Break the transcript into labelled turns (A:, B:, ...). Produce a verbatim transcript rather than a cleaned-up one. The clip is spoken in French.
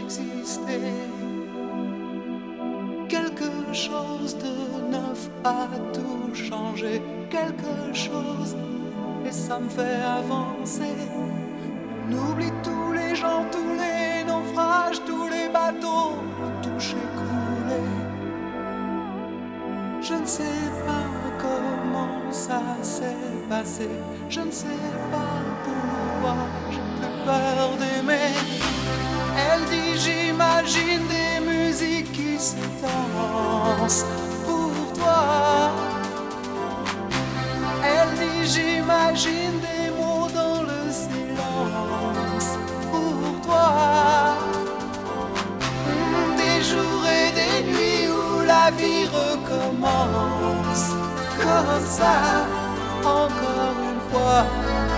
A: exister. Quelque chose de neuf a tout changé, quelque chose, et ça me fait avancer. On oublie tous les gens, tous les naufrages, tous les bateaux touchés, coulés. Je ne sais pas comment ça s'est passé, je ne sais pas pourquoi j'ai plus peur d'aimer. Elle dit j'imagine des musiques qui se dansent pour toi. Elle dit j'imagine des mots dans le silence pour toi. Des jours et des nuits où la vie recommence comme ça, encore une fois.